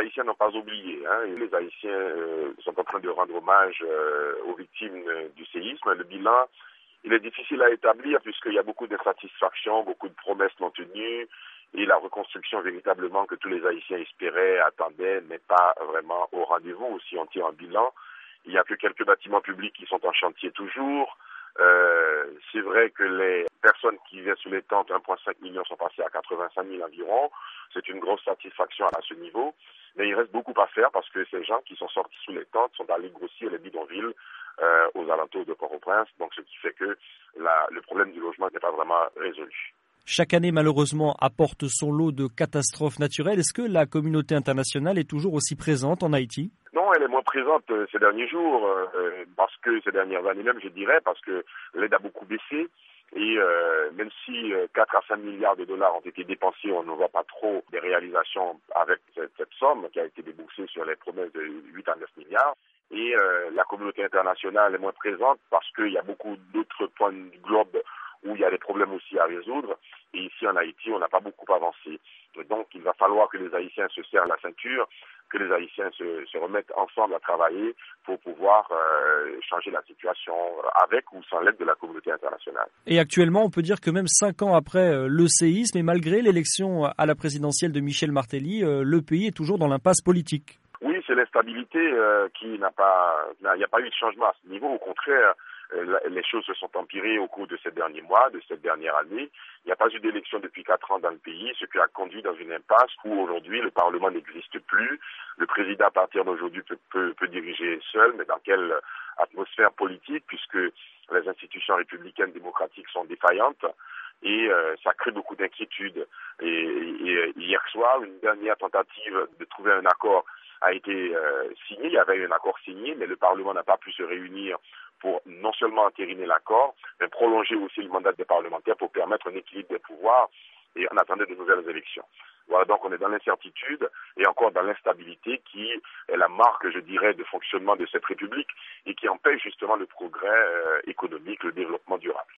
Haïtiens n'ont pas oublié. Les Haïtiens sont en train de rendre hommage aux victimes du séisme. Le bilan, il est difficile à établir puisqu'il y a beaucoup d'insatisfaction, beaucoup de promesses non tenues et la reconstruction véritablement que tous les Haïtiens espéraient, attendaient, n'est pas vraiment au rendez-vous. Si on tire un bilan, il n'y a que quelques bâtiments publics qui sont en chantier toujours. C'est vrai que les personnes qui vivaient sous les tentes, 1,5 million, sont passées à 85 000 environ. C'est une grosse satisfaction à ce niveau. Mais il reste beaucoup à faire parce que ces gens qui sont sortis sous les tentes sont allés grossir les bidonvilles aux alentours de Port-au-Prince. Donc ce qui fait que le problème du logement n'est pas vraiment résolu. Chaque année, malheureusement, apporte son lot de catastrophes naturelles. Est-ce que la communauté internationale est toujours aussi présente en Haïti? Non, elle est moins présente ces derniers jours, parce que ces dernières années même, je dirais, parce que l'aide a beaucoup baissé. Et même si 4 à 5 milliards de dollars ont été dépensés, on ne voit pas trop des réalisations avec cette somme qui a été déboursée sur les promesses de 8 à 9 milliards. Et la communauté internationale est moins présente parce qu'il y a beaucoup d'autres points du globe où il y a des problèmes aussi à résoudre. Et ici en Haïti, on n'a pas beaucoup avancé. Donc il va falloir que les Haïtiens se serrent la ceinture, que les Haïtiens se remettent ensemble à travailler pour pouvoir changer la situation avec ou sans l'aide de la communauté internationale. Et actuellement, on peut dire que même 5 ans après le séisme et malgré l'élection à la présidentielle de Michel Martelly, le pays est toujours dans l'impasse politique. Oui, c'est l'instabilité il n'y a pas eu de changement à ce niveau. Au contraire, les choses se sont empirées au cours de ces derniers mois, de cette dernière année. Il n'y a pas eu d'élection depuis 4 ans dans le pays, ce qui a conduit dans une impasse où aujourd'hui le Parlement n'existe plus. Le président à partir d'aujourd'hui peut diriger seul, mais dans quelle atmosphère politique, puisque les institutions républicaines démocratiques sont défaillantes. Et ça crée beaucoup d'inquiétudes. Et hier soir, une dernière tentative de trouver un accord a été signé. Il y avait un accord signé, mais le Parlement n'a pas pu se réunir pour non seulement entériner l'accord, mais prolonger aussi le mandat des parlementaires pour permettre un équilibre des pouvoirs et en attendant de nouvelles élections. Voilà, donc on est dans l'incertitude et encore dans l'instabilité qui est la marque, je dirais, de fonctionnement de cette République et qui empêche justement le progrès économique, le développement durable.